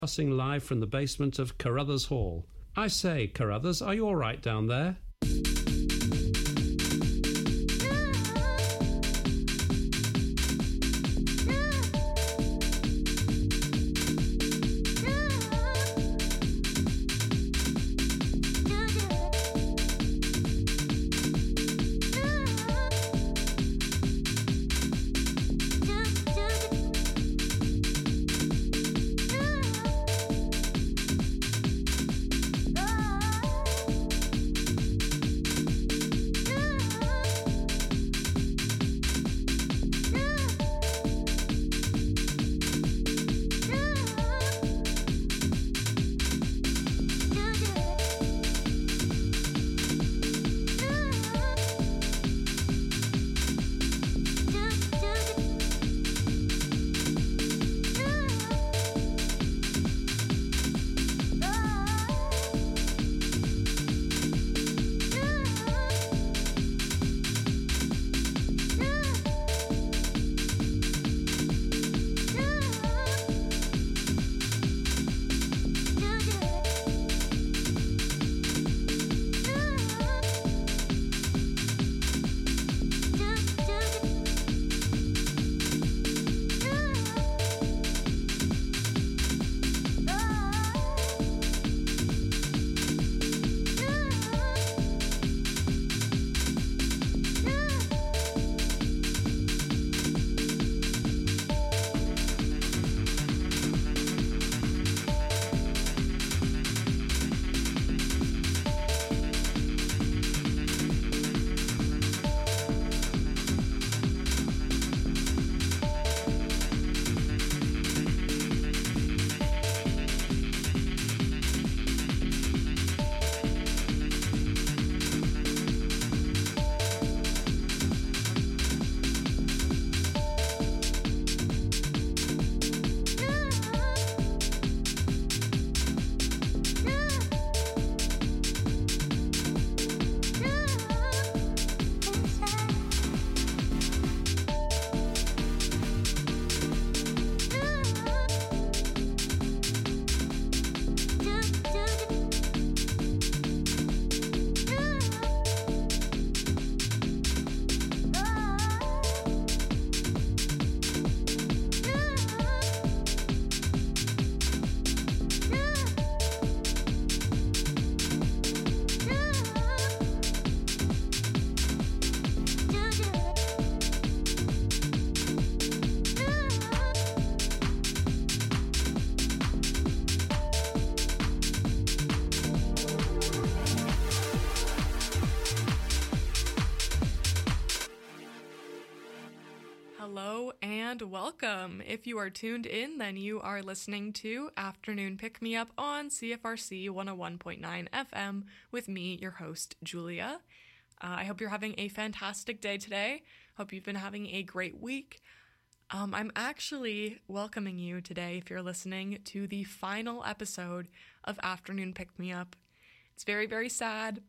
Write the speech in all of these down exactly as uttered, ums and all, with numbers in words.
Broadcasting live from the basement of Carruthers Hall. I say, Carruthers, are you all right down there? Welcome. If you are tuned in, then you are listening to Afternoon Pick Me Up on C F R C one oh one point nine F M with me, your host, Julia. Uh, I hope you're having a fantastic day today. Hope you've been having a great week. Um, I'm actually welcoming you today, if you're listening, to the final episode of Afternoon Pick Me Up. It's very, very sad.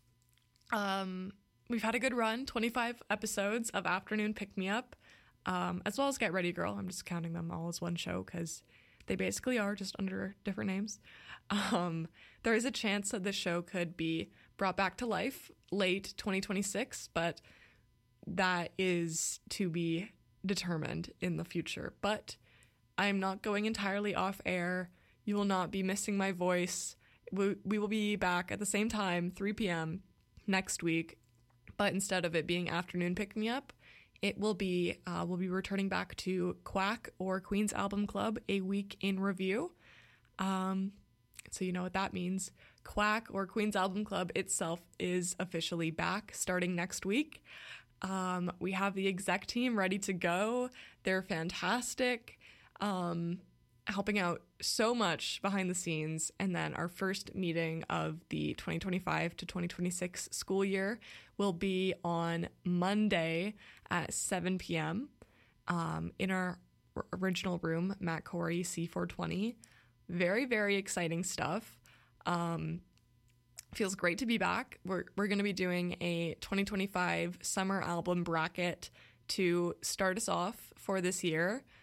Um, we've had a good run, twenty-five episodes of Afternoon Pick Me Up. Um, as well as Get Ready Girl. I'm just counting them all as one show because they basically are just under different names. Um, there is a chance that this show could be brought back to life late twenty twenty-six, but that is to be determined in the future. But I'm not going entirely off air. You will not be missing my voice. We, we will be back at the same time, three p.m. next week, but instead of it being Afternoon Pick Me Up, It will be, uh, we'll be returning back to Quack or Queen's Album Club, a week in review. Um, so you know what that means. Quack or Queen's Album Club itself is officially back starting next week. Um, we have the exec team ready to go. They're fantastic, um, helping out so much behind the scenes. And then our first meeting of the twenty twenty-five to twenty twenty-six school year will be on Monday at seven p.m. Um, in our original room, Matt Corey, C four twenty. Very, very exciting stuff. Um, feels great to be back. We're we're going to be doing a twenty twenty-five summer album bracket to start us off for this year.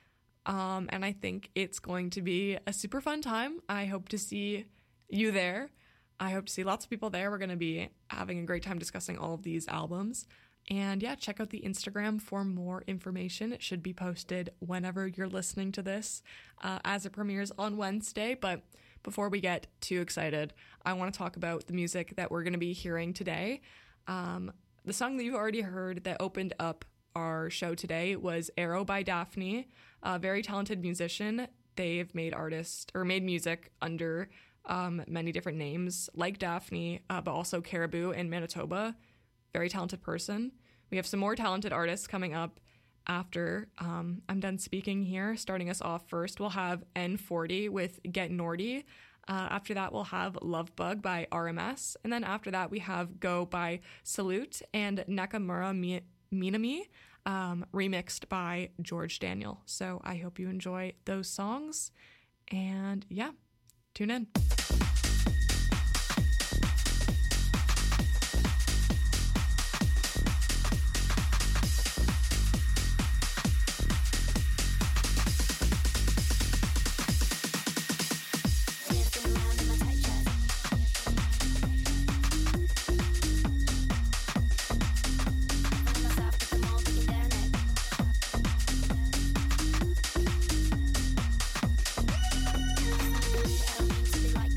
Um, and I think it's going to be a super fun time. I hope to see you there. I hope to see lots of people there. We're going to be having a great time discussing all of these albums. And yeah, check out the Instagram for more information. It should be posted whenever you're listening to this, uh, as it premieres on Wednesday. But before we get too excited, I want to talk about the music that we're going to be hearing today. Um, the song that you've already heard that opened up our show today was Arrow by Daphne, a very talented musician. They've made artists or made music under um, many different names like Daphne, uh, but also Caribou in Manitoba. Very talented person. We have some more talented artists coming up after um, I'm done speaking here. Starting us off first, we'll have N forty with Get Nordy. Uh, after that, we'll have Love Bug by R M S. And then after that, we have Go by Salute and Nakamura Mi- Minami, um, remixed by George Daniel. So I hope you enjoy those songs. And yeah, tune in. Like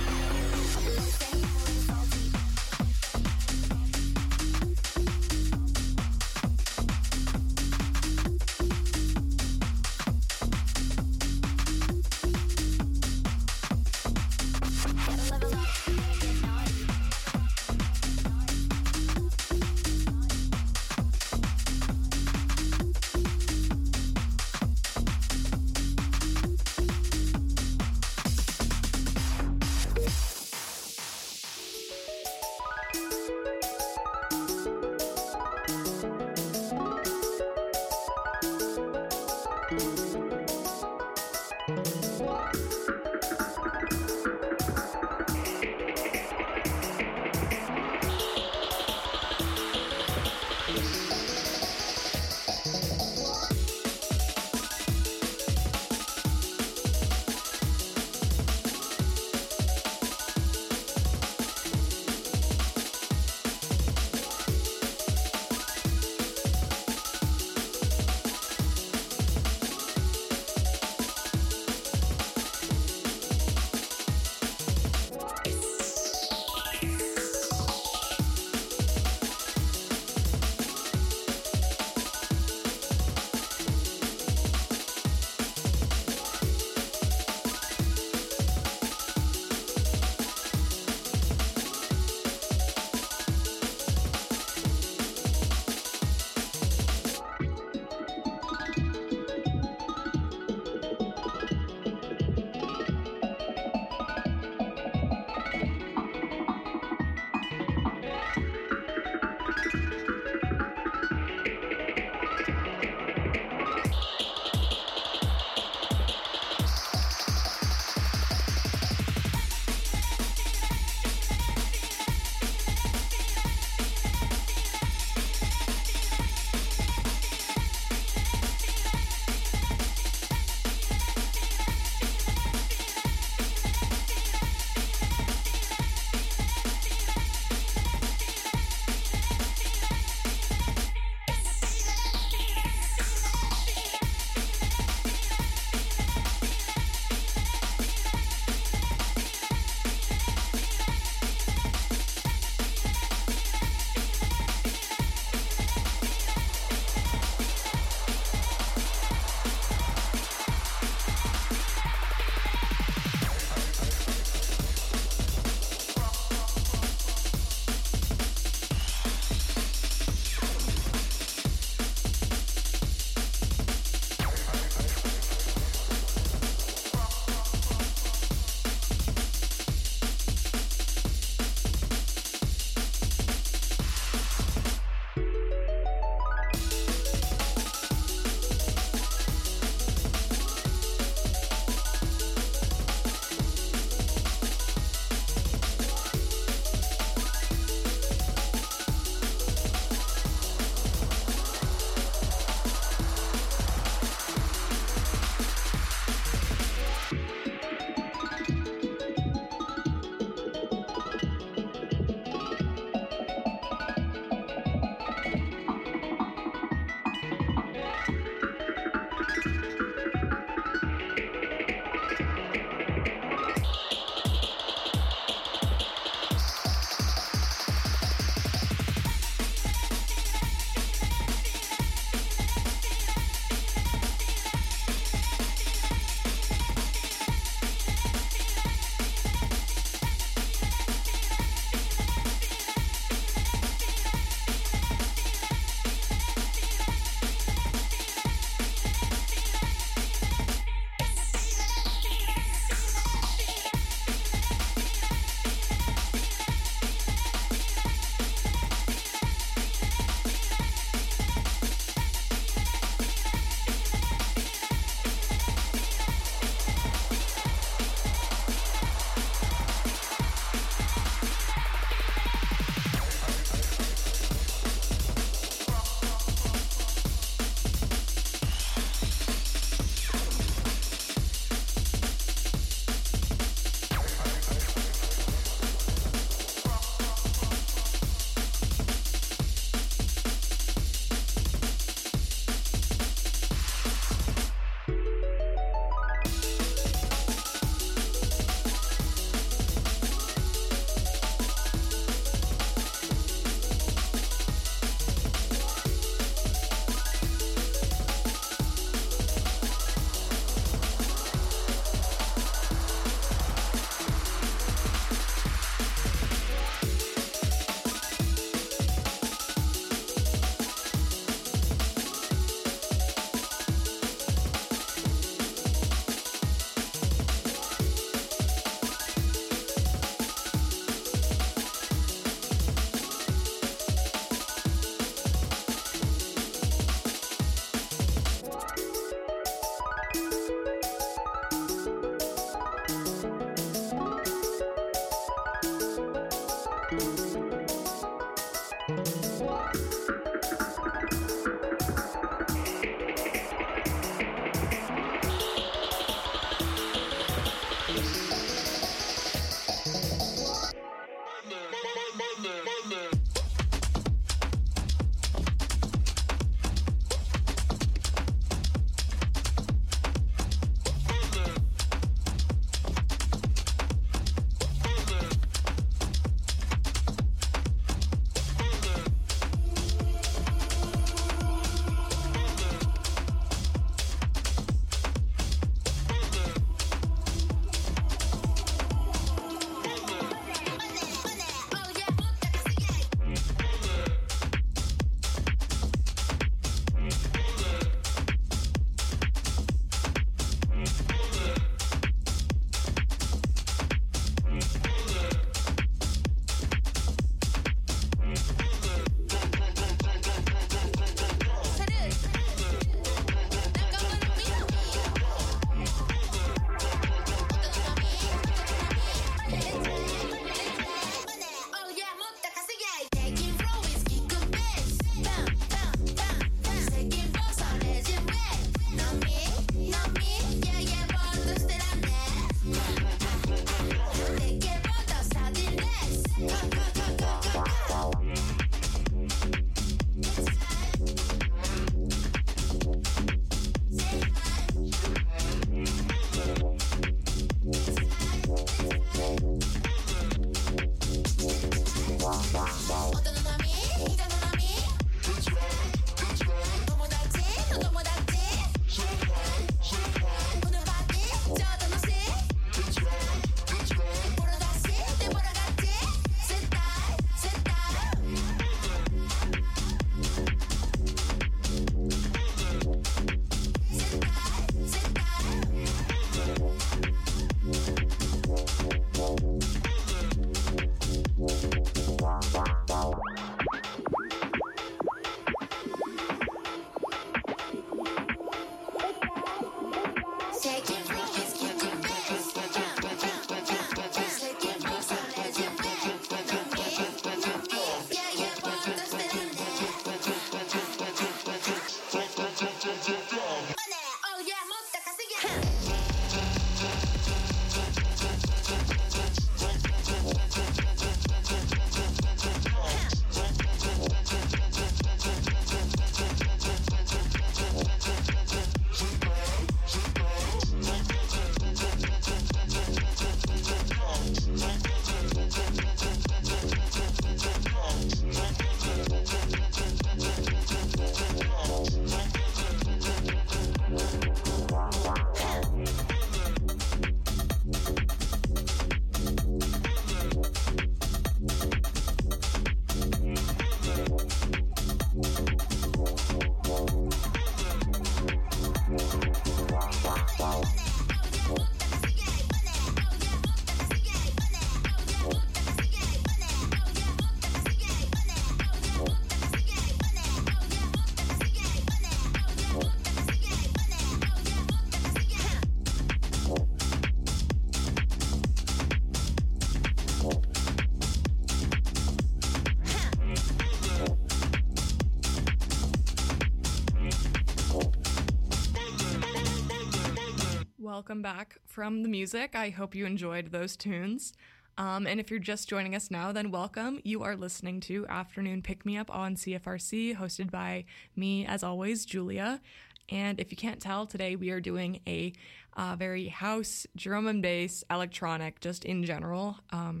welcome back from the music. I hope you enjoyed those tunes. Um, and if you're just joining us now, then welcome. You are listening to Afternoon Pick Me Up on C F R C, hosted by me, as always, Julia. And if you can't tell, today we are doing a uh, very house, drum and bass, electronic, just in general, um,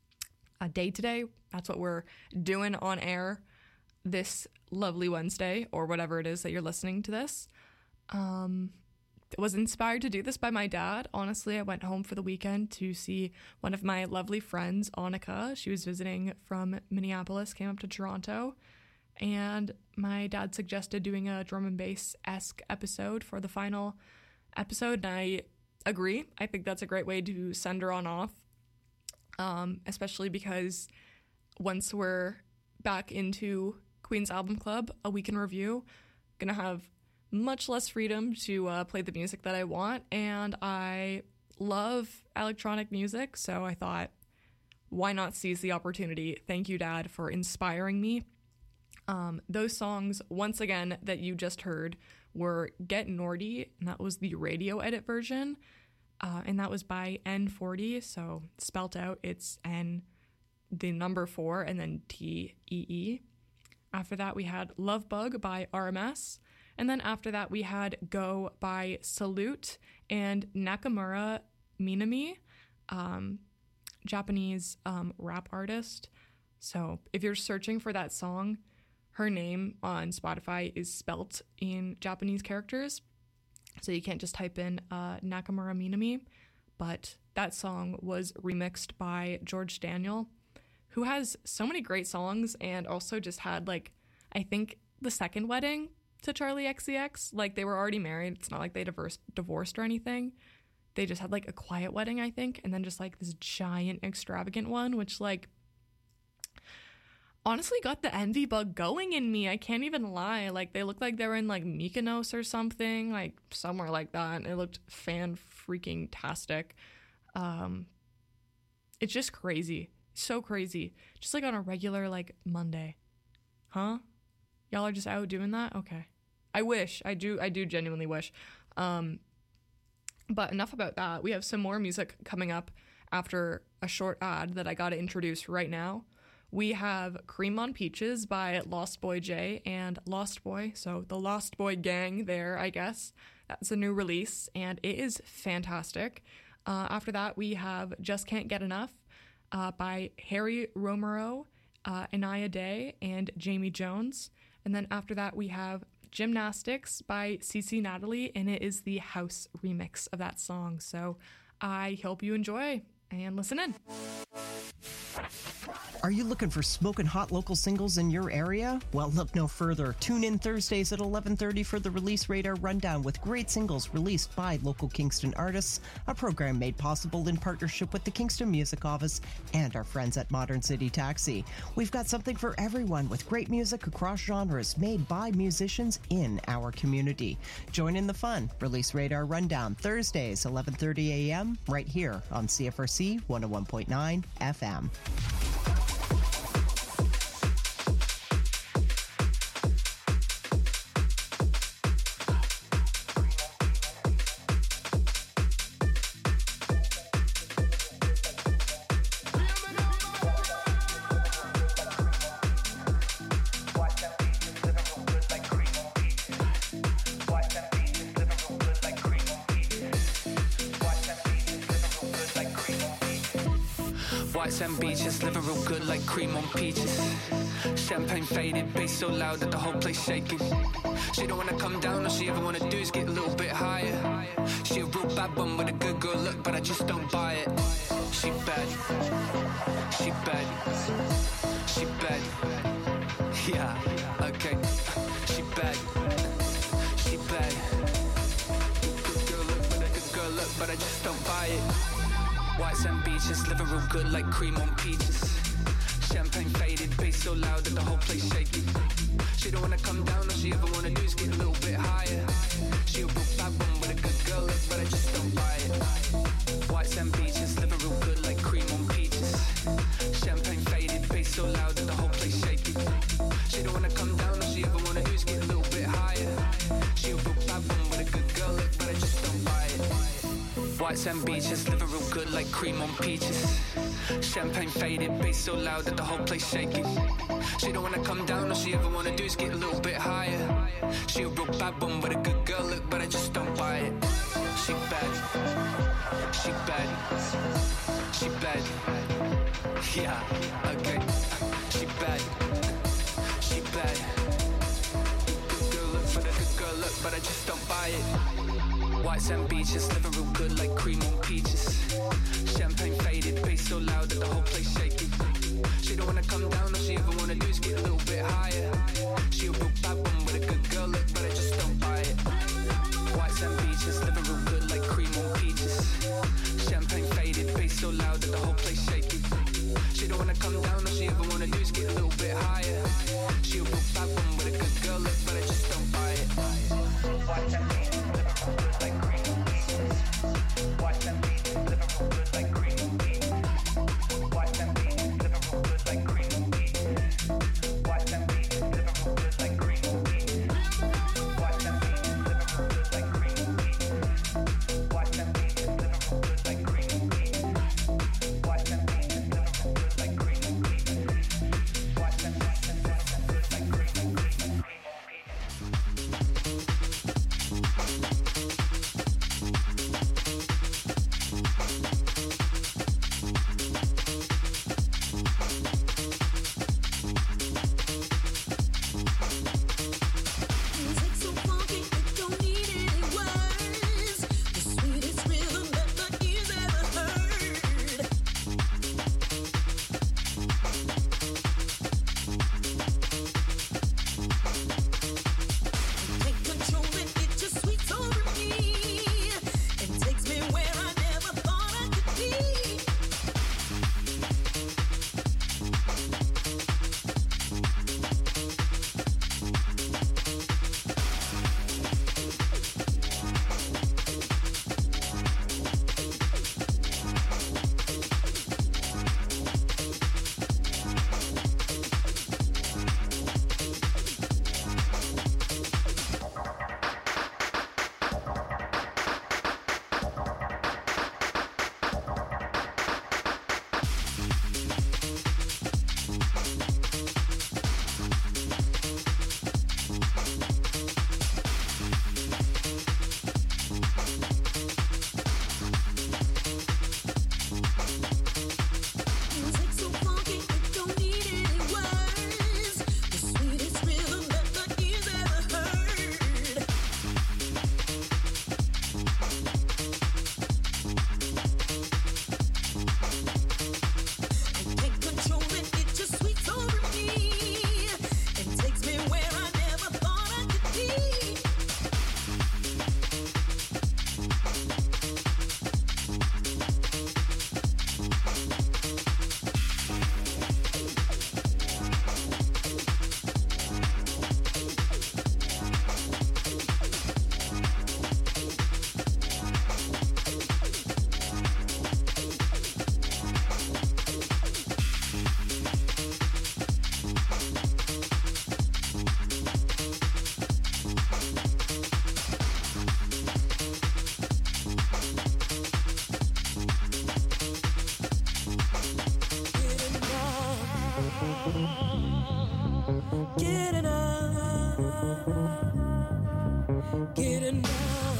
a day today. That's what we're doing on air this lovely Wednesday, or whatever it is that you're listening to this. Um, I was inspired to do this by my dad. Honestly, I went home for the weekend to see one of my lovely friends, Annika. She was visiting from Minneapolis, came up to Toronto, and my dad suggested doing a drum and bass-esque episode for the final episode, and I agree. I think that's a great way to send her on off, um, especially because once we're back into Queen's Album Club, a week in review, gonna have much less freedom to uh, play the music that I want, and I love electronic music, so I thought, why not seize the opportunity? Thank you, Dad, for inspiring me. Um, those songs, once again, that you just heard were Get Nordy, and that was the radio edit version, uh, and that was by N forty, so spelt out, it's N, the number four, and then T E E. After that, we had Love Bug by R M S, and then after that, we had Go by Salute and Nakamura Minami, um, Japanese um, rap artist. So if you're searching for that song, her name on Spotify is spelt in Japanese characters, so you can't just type in uh, Nakamura Minami, but that song was remixed by George Daniel, who has so many great songs and also just had, like, I think the second wedding to Charlie X C X. Like, they were already married. It's not like they divorced, divorced or anything. They just had, like, a quiet wedding, I think, and then just, like, this giant extravagant one, which, like, honestly got the envy bug going in me. I can't even lie. Like, they looked like they were in, like, Mykonos or something, like, somewhere like that. It looked fan-freaking-tastic. Um, it's just crazy. So crazy. Just, like, on a regular, like, Monday. Huh? Y'all are just out doing that? Okay. I wish. I do, I do genuinely wish. Um, but enough about that. We have some more music coming up after a short ad that I got to introduce right now. We have Cream on Peaches by Lost Boy J and Lost Boy, so the Lost Boy gang there, I guess. That's a new release, and it is fantastic. Uh, after that, we have Just Can't Get Enough uh, by Harry Romero, uh, Anaya Day, and Jamie Jones. And then after that, we have Gymnastics by Cece Natalie, and it is the house remix of that song. So I hope you enjoy and listen in. Are you looking for smoking hot local singles in your area? Well, look no further. Tune in Thursdays at eleven thirty for the Release Radar Rundown with great singles released by local Kingston artists, a program made possible in partnership with the Kingston Music Office and our friends at Modern City Taxi. We've got something for everyone with great music across genres made by musicians in our community. Join in the fun. Release Radar Rundown, Thursdays, eleven thirty a.m., right here on C F R C one oh one point nine F M. Whites and beaches, living real good like cream on peaches. Champagne faded, bass so loud that the whole place shaking. She don't wanna come down, all she ever wanna do is get a little bit higher. She a real bad one with a good girl look, but I just don't buy it. She bad, she bad, she bad. Yeah, okay. She bad, she bad. Good girl look, but a good girl look, but I just don't buy it. Whites and beaches, living real good like cream on peaches. Champagne faded, bass so loud that the whole place shaking. She don't wanna come down, all she ever wanna do is get a little bit higher. She a real bad one with a good girl look, but I just don't buy it. Whites and beaches, living real good like cream on peaches. Champagne faded, bass so loud that the whole place shaking. She don't wanna come down, all she ever wanna do is get a little bit higher. She a real bad one with a good girl look, but I just don't buy it. White sand beaches, living real good like cream on peaches. Champagne faded, bass so loud that the whole place shaking. She don't wanna come down, all she ever wanna do is get a little bit higher. She a real bad one with a good girl look, but I just don't buy it. She bad, she bad, she bad. Yeah, okay. She bad, she bad. Good girl look for the good girl look, but I just don't buy it. White sand beaches, living real good like cream on peaches. Champagne faded, bass so loud that the whole place shaking. She don't wanna come down, all she ever wanna do is get a little bit higher. She a real bad one with a good girl look, but I just don't buy it. White sand beaches, living real good like cream on peaches. Champagne faded, bass so loud that the whole place shaking. She don't wanna come down, all she ever wanna do is get a little bit higher. She a real bad one with a good girl look, but I just don't buy it. White sand beaches, living real good like cream on peaches. White sand beaches, living real good like cream on peaches. White sand beaches, living real good like cream on peaches. White sand beaches, living real good like cream on peaches. White sand beaches, living real good like cream on peaches. White sand beaches, living real good like cream on peaches. White sand beaches, living real good like cream on peaches. White sand beaches, living real good like cream on peaches. Get enough, get enough.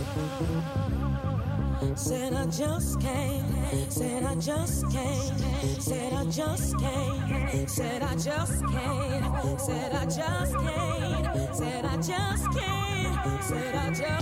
Said I just can't, said I just can't, said I just can't, said I just can't, said I just can't, said I just can't, said I just.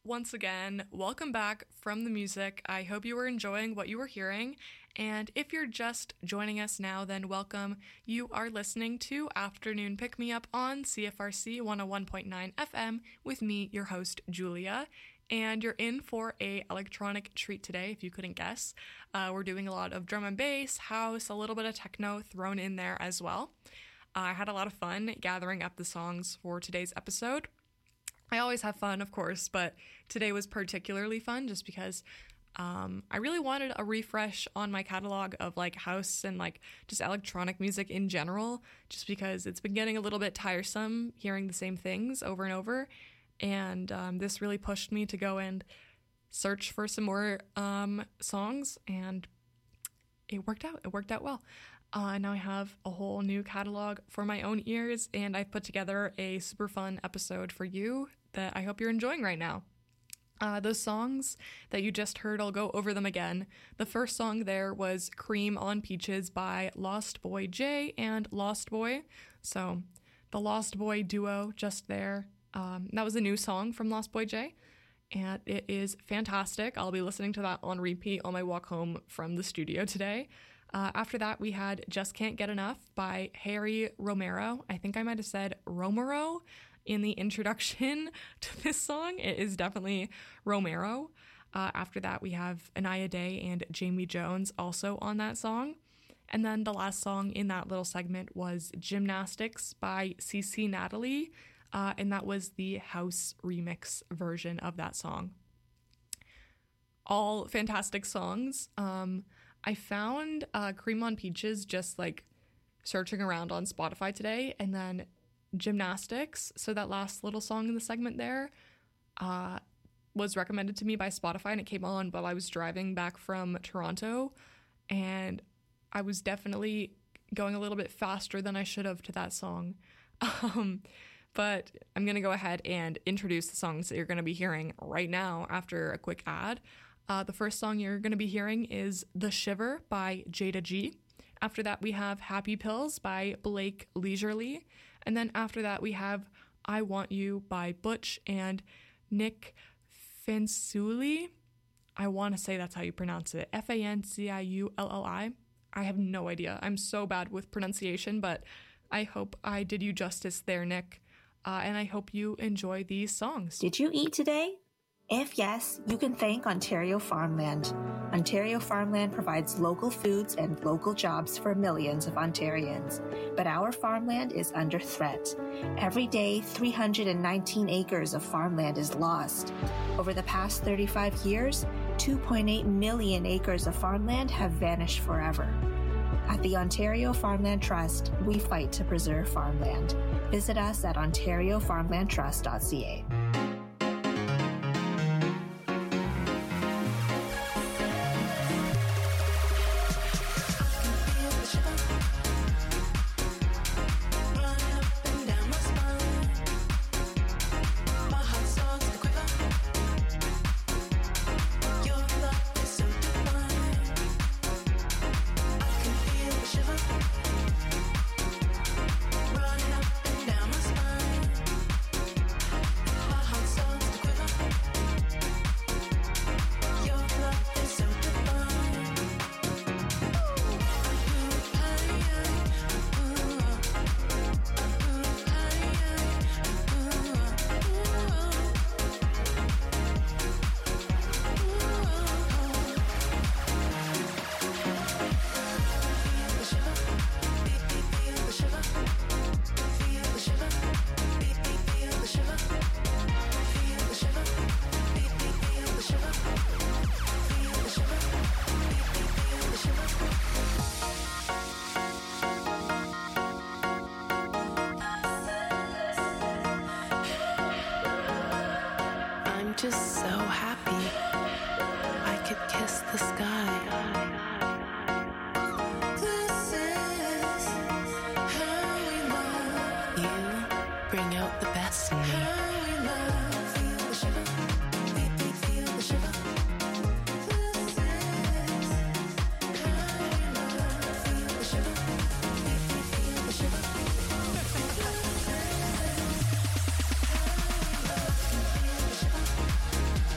Once again, welcome back from the music. I hope you were enjoying what you were hearing. And if you're just joining us now, then welcome. You are listening to Afternoon Pick Me Up on C F R C one oh one point nine F M with me, your host, Julia. And you're in for a electronic treat today, if you couldn't guess. Uh, we're doing a lot of drum and bass, house, a little bit of techno thrown in there as well. Uh, I had a lot of fun gathering up the songs for today's episode. I always have fun, of course, but today was particularly fun just because um, I really wanted a refresh on my catalog of like house and like just electronic music in general, just because it's been getting a little bit tiresome hearing the same things over and over. And um, this really pushed me to go and search for some more um, songs, and it worked out. It worked out well. Uh, now I have a whole new catalog for my own ears, and I've put together a super fun episode for you that I hope you're enjoying right now. Uh, those songs that you just heard, I'll go over them again. The first song there was Cream on Peaches by Lost Boy J and Lost Boy. So the Lost Boy duo just there. Um, that was a new song from Lost Boy J, and it is fantastic. I'll be listening to that on repeat on my walk home from the studio today. Uh, after that, we had Just Can't Get Enough by Harry Romero. I think I might have said Romero in the introduction to this song. It is definitely Romero. Uh, after that, we have Anaya Day and Jamie Jones also on that song. And then the last song in that little segment was Gymnastics by C C Natalie, uh, and that was the house remix version of that song. All fantastic songs. Um, I found uh, Cream on Peaches just like searching around on Spotify today, and then Gymnastics, so that last little song in the segment there, uh, was recommended to me by Spotify, and it came on while I was driving back from Toronto, and I was definitely going a little bit faster than I should have to that song. Um, but I'm going to go ahead and introduce the songs that you're going to be hearing right now after a quick ad. Uh, the first song you're going to be hearing is The Shiver by Jada G. After that, we have Happy Pills by Blake Leisurely. And then after that, we have I Want You by Butch and Nick Fanciulli. I want to say that's how you pronounce it. F A N C I U L L I. I have no idea. I'm so bad with pronunciation, but I hope I did you justice there, Nick. Uh, and I hope you enjoy these songs. Did you eat today? If yes, you can thank Ontario Farmland. Ontario Farmland provides local foods and local jobs for millions of Ontarians. But our farmland is under threat. Every day, three hundred nineteen acres of farmland is lost. Over the past thirty-five years, two point eight million acres of farmland have vanished forever. At the Ontario Farmland Trust, we fight to preserve farmland. Visit us at ontario farmland trust dot c a. Just so happy I could kiss the sky. This is how we love. You bring out the best in me. How we love. Feel the shiver. Feel, feel the shiver. This is how we love. Feel the shiver. Feel, feel the shiver. This is how we love. Feel the shiver.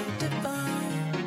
divine.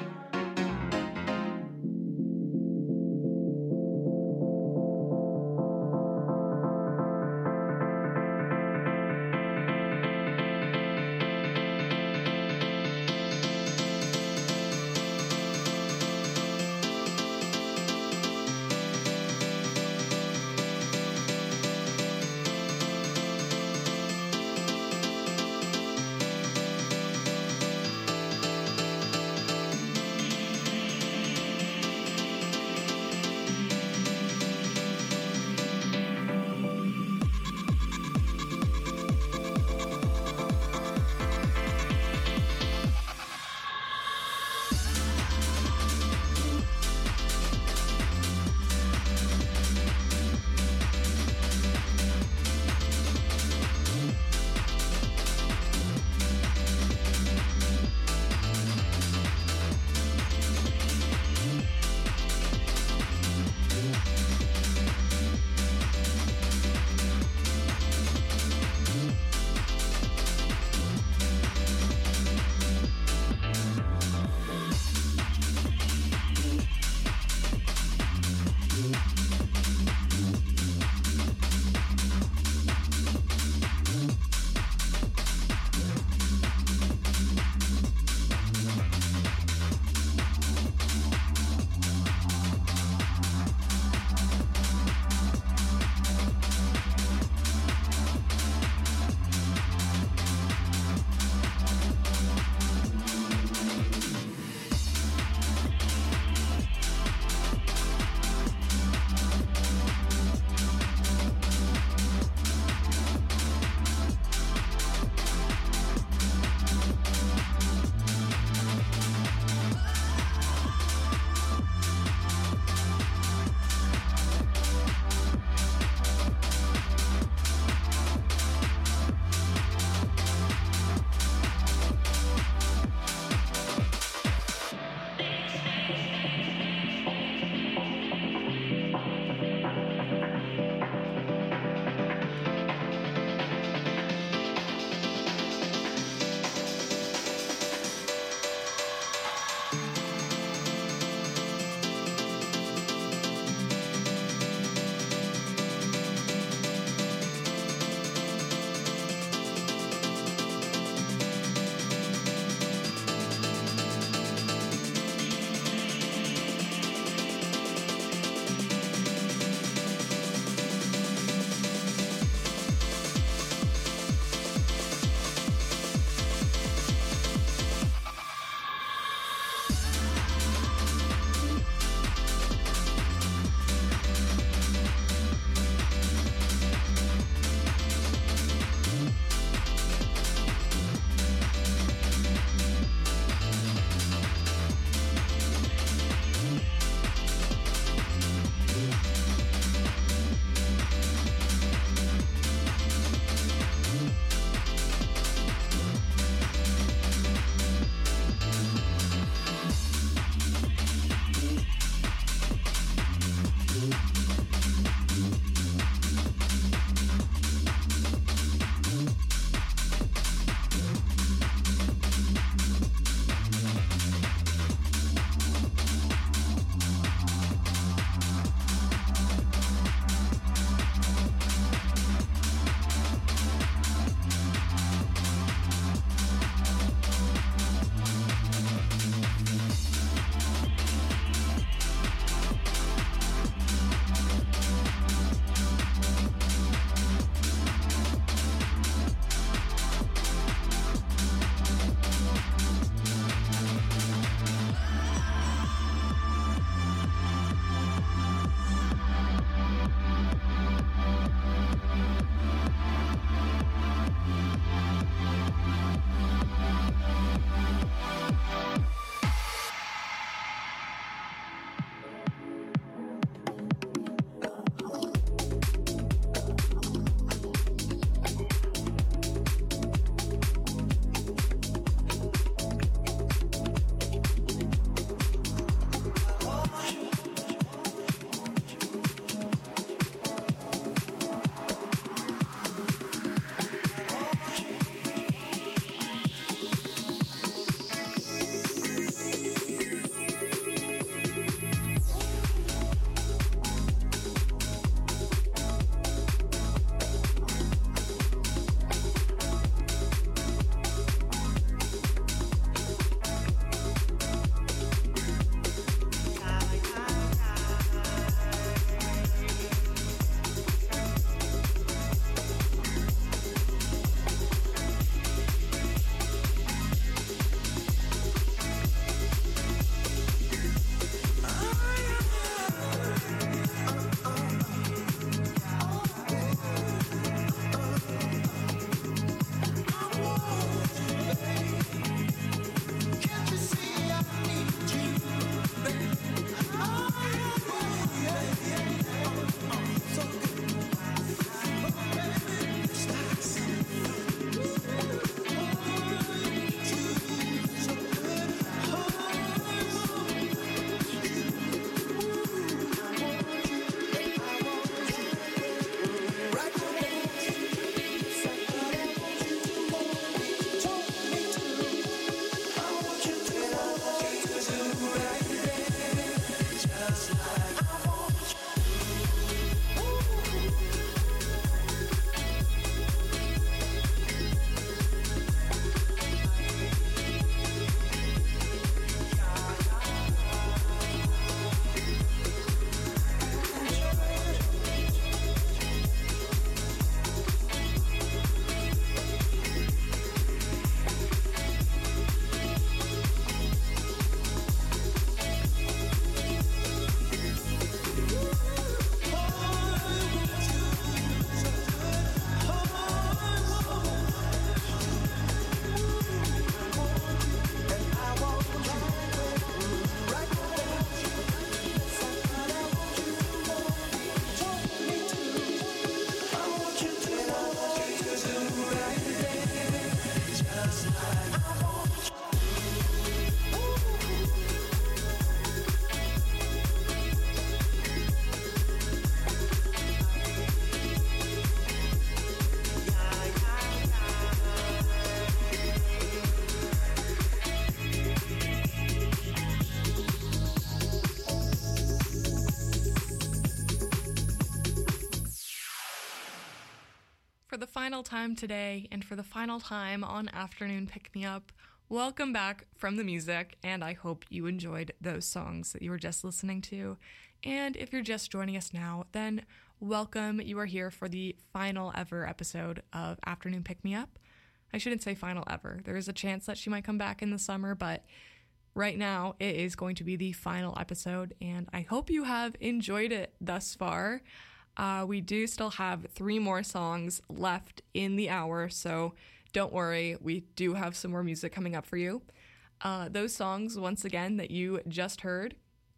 the final time today, and for the final time on Afternoon Pick Me Up, welcome back from the music, and I hope you enjoyed those songs that you were just listening to. And if you're just joining us now, then welcome. You are here for the final ever episode of Afternoon Pick Me Up. I shouldn't say final ever. There is a chance that she might come back in the summer, but right now it is going to be the final episode, and I hope you have enjoyed it thus far. Uh, we do still have three more songs left in the hour, so don't worry, we do have some more music coming up for you. Uh, those songs, once again, that you just heard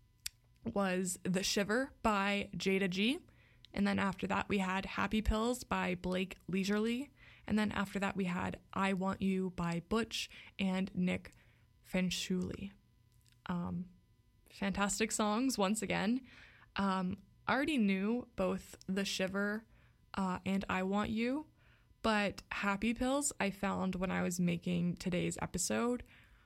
was The Shiver by Jada G, and then after that we had Happy Pills by Blake Leisurely, and then after that we had I Want You by Butch and Nick Fanciulli. Um, fantastic songs, once again. Um, I already knew both The Shiver uh, and I Want You, but Happy Pills I found when I was making today's episode.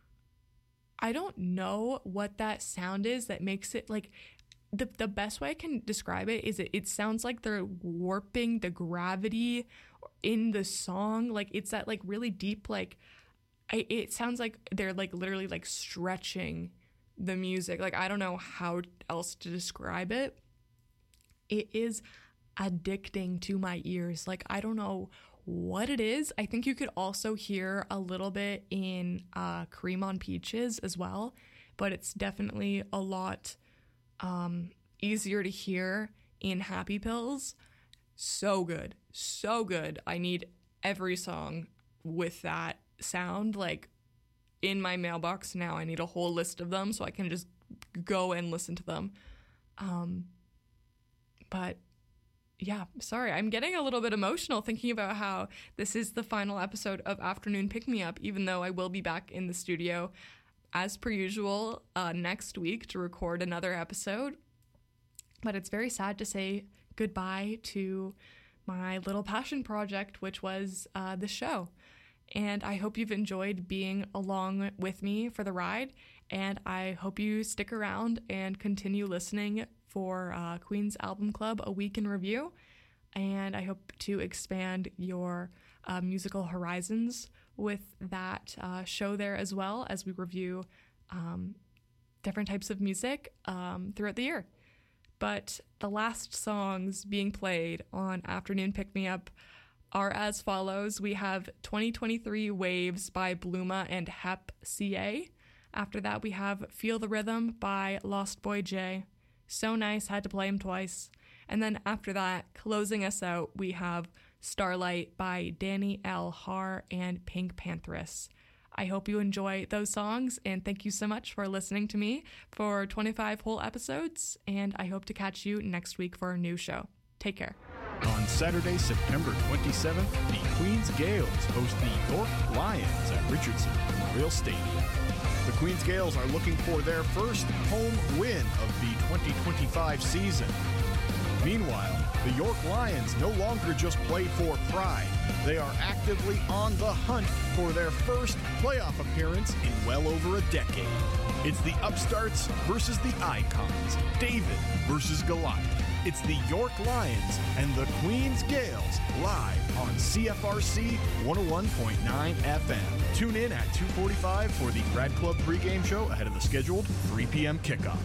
I don't know what that sound is that makes it, like, the the best way I can describe it is it, it sounds like they're warping the gravity in the song. Like, it's that, like, really deep, like, I, it sounds like they're, like, literally, like, stretching the music. Like, I don't know how else to describe it. It is addicting to my ears. Like, I don't know what it is. I think you could also hear a little bit in uh, Cream on Peaches as well, but it's definitely a lot um, easier to hear in Happy Pills. So good. So good. I need every song with that sound, like, in my mailbox now. I need a whole list of them so I can just go and listen to them. Um, but yeah, sorry, I'm getting a little bit emotional thinking about how this is the final episode of Afternoon Pick Me Up, even though I will be back in the studio as per usual uh, next week to record another episode. But it's very sad to say goodbye to my little passion project, which was uh, the show. And I hope you've enjoyed being along with me for the ride, and I hope you stick around and continue listening for uh, Queen's Album Club, A Week in Review, and I hope to expand your uh, musical horizons with that uh, show there as well as we review um, different types of music um, throughout the year. But the last songs being played on Afternoon Pick Me Up are as follows. We have twenty twenty-three Waves by Bluma and Hep C A. After that, we have Feel the Rhythm by Lost Boy J. So nice, had to play him twice. And then after that, closing us out, we have Starlight by Danny L. Haar and Pink Pantheress. I hope you enjoy those songs, and thank you so much for listening to me for twenty-five whole episodes, and I hope to catch you next week for a new show. Take care. On Saturday, September twenty-seventh, the Queens Gales host the York Lions at Richardson Memorial Stadium. The Queens Gales are looking for their first home win of the twenty twenty-five season. Meanwhile, the York Lions no longer just play for pride. They are actively on the hunt for their first playoff appearance in well over a decade. It's the upstarts versus the icons, David versus Goliath. It's the York Lions and the Queens Gales live on C F R C one oh one point nine F M. Tune in at two forty-five for the Grad Club pregame show ahead of the scheduled three p.m. kickoff.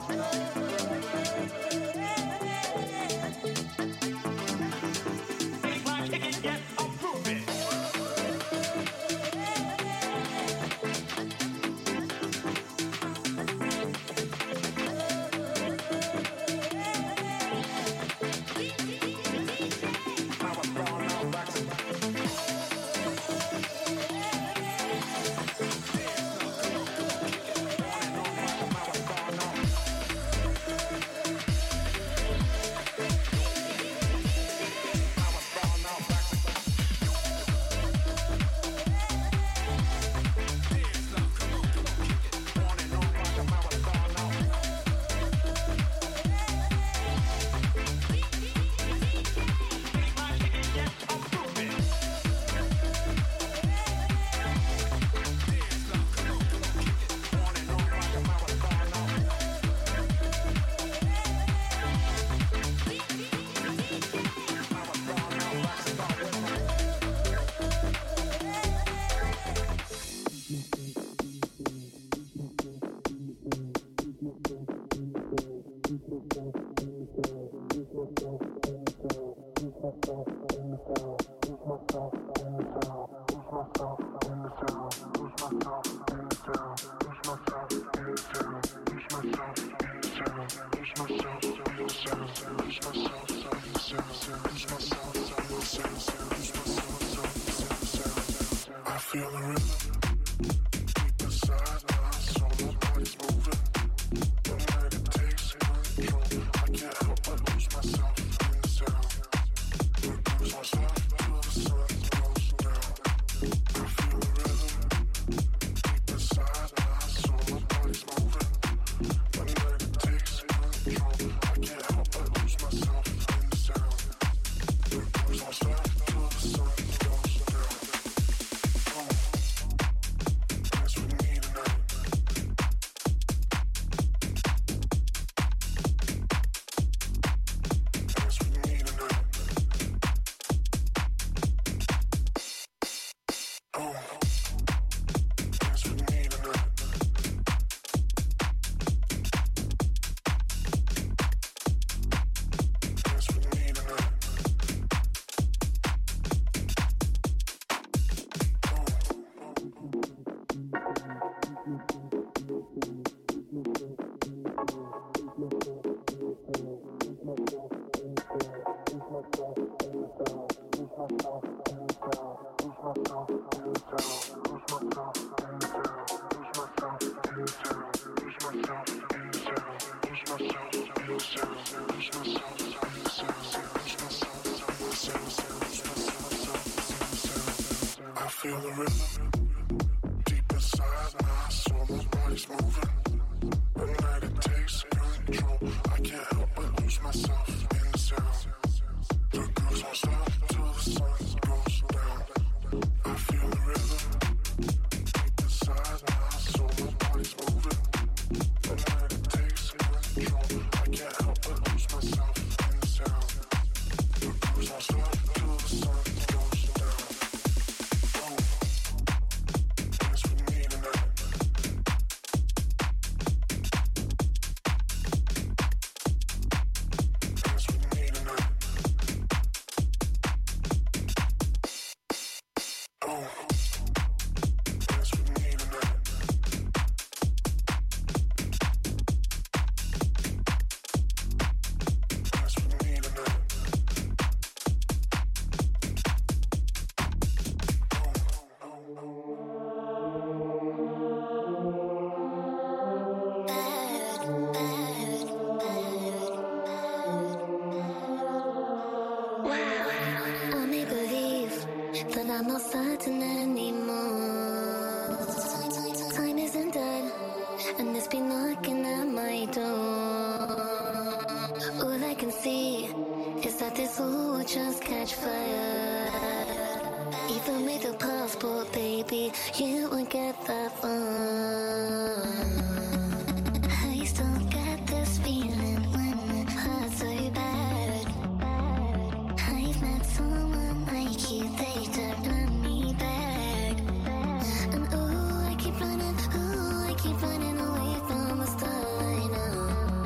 Keep running away from the start, I know.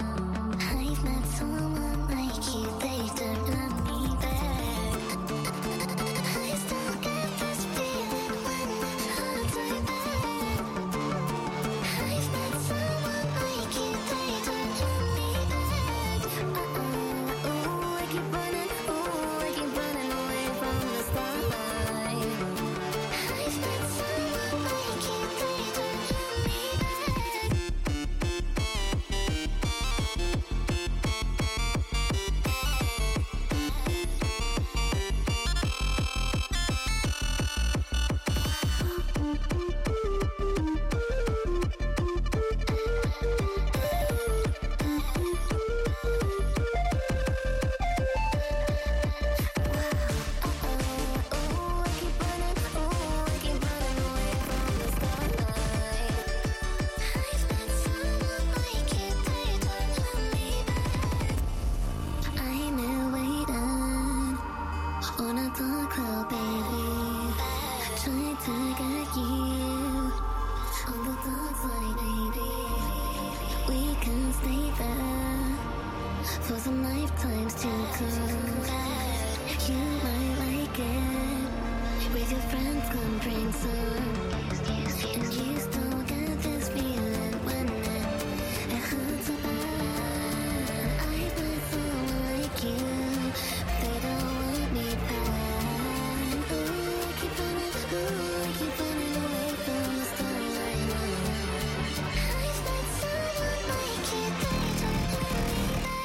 for some lifetimes to come. You might like it. With your friends, come bring some. And you still got this feeling when it, it hurts so bad. I want someone like you. They don't want me back. Ooh, I keep running, ooh, I keep running away from the starlight. I've met someone like you, they don't want me back.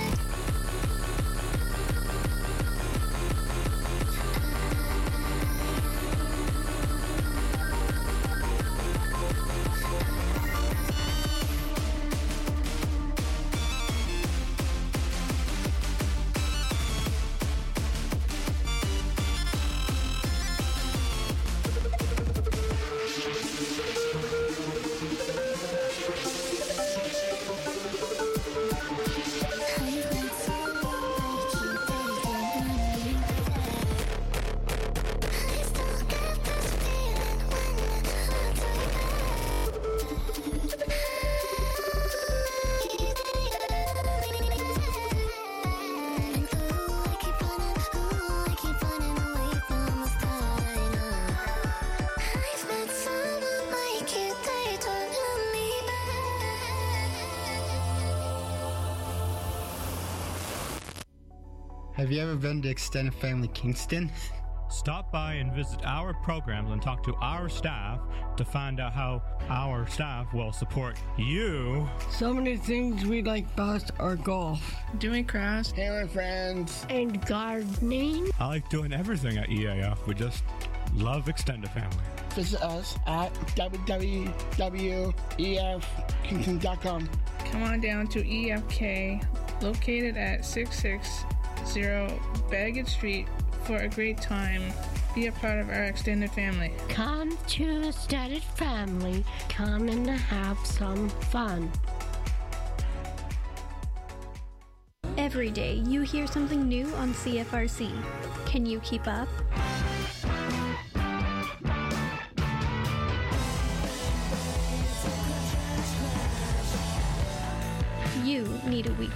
Have you ever been to Extended Family Kingston? Stop by and visit our programs and talk to our staff to find out how our staff will support you. Some of the things we like best are golf, doing crafts, hanging with friends, and gardening. I like doing everything at E A F. We just love Extended Family. Visit us at w w w dot e f kingston dot com. Come on down to E F K, located at six six zero Baggett Street, for a great time. Be a part of our extended family. Come to Extended Family. Come and have some fun. Every day you hear something new on C F R C. Can you keep up? You need a weekly